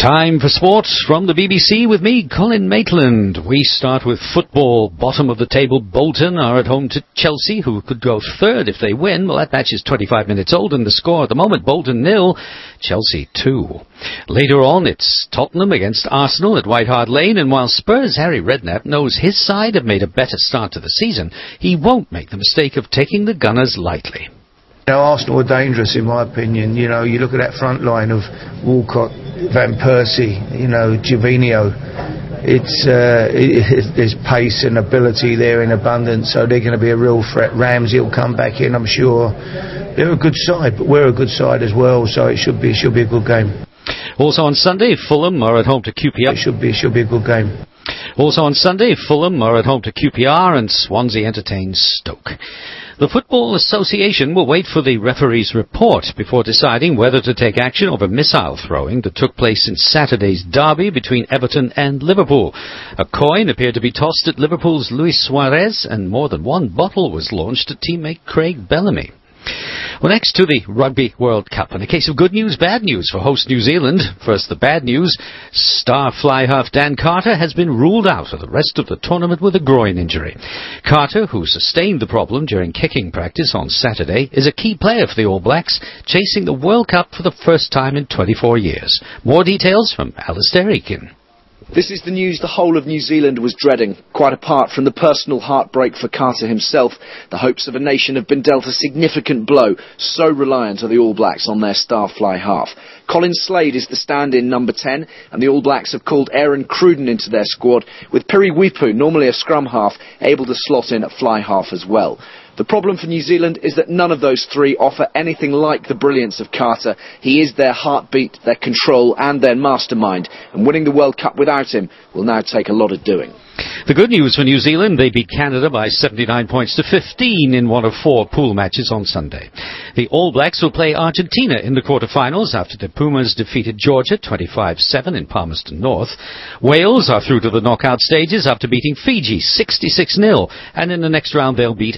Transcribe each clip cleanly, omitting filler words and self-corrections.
Time for sports from the BBC with me, Colin Maitland. We start with football. Bottom of the table, Bolton are at home to Chelsea, who could go third if they win. Well, that match is 25 minutes old, and the score at the moment, Bolton 0, Chelsea 2. Later on, it's Tottenham against Arsenal at White Hart Lane, and while Spurs' Harry Redknapp knows his side have made a better start to the season, he won't make the mistake of taking the Gunners lightly. Arsenal are dangerous in my opinion. You look at that front line of Walcott, Van Persie, Gervinho. There's pace and ability there in abundance, so they're going to be a real threat. Ramsey will come back in, I'm sure. They're a good side, but we're a good side as well, so it should be a good game. Also on Sunday, Fulham are at home to QPR. It should be a good game. Also on Sunday, Fulham are at home to QPR and Swansea entertains Stoke. The Football Association will wait for the referee's report before deciding whether to take action over missile throwing that took place in Saturday's derby between Everton and Liverpool. A coin appeared to be tossed at Liverpool's Luis Suarez, and more than one bottle was launched at teammate Craig Bellamy. Well, next to the Rugby World Cup, and a case of good news, bad news for host New Zealand. First, the bad news. Star fly half Dan Carter has been ruled out of the rest of the tournament with a groin injury. Carter, who sustained the problem during kicking practice on Saturday, is a key player for the All Blacks, chasing the World Cup for the first time in 24 years. More details from Alistair Eakin. This is the news the whole of New Zealand was dreading. Quite apart from the personal heartbreak for Carter himself, the hopes of a nation have been dealt a significant blow, so reliant are the All Blacks on their star fly half. Colin Slade is the stand-in number 10, and the All Blacks have called Aaron Cruden into their squad, with Piri Wipu, normally a scrum half, able to slot in at fly half as well. The problem for New Zealand is that none of those three offer anything like the brilliance of Carter. He is their heartbeat, their control and their mastermind, and winning the World Cup without him will now take a lot of doing. The good news for New Zealand, they beat Canada by 79 points to 15 in one of 4 pool matches on Sunday. The All Blacks will play Argentina in the quarterfinals after the Pumas defeated Georgia 25-7 in Palmerston North. Wales are through to the knockout stages after beating Fiji 66-0, and in the next round they'll meet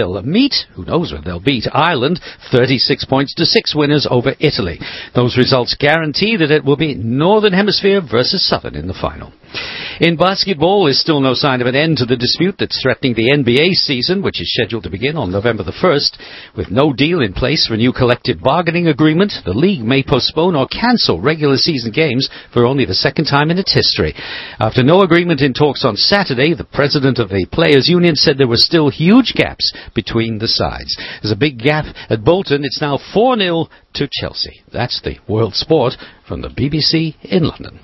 Ireland 36 points to 6 winners over Italy. Those results guarantee that it will be Northern Hemisphere versus Southern in the final. In basketball, there's still no sign of an end to the dispute that's threatening the NBA season, which is scheduled to begin on November the 1st. With no deal in place for a new collective bargaining agreement, the league may postpone or cancel regular season games for only the second time in its history. After no agreement in talks on Saturday, the president of the Players' Union said there were still huge gaps between the sides. There's a big gap at Bolton. It's now 4-0 to Chelsea. That's the world sport from the BBC in London.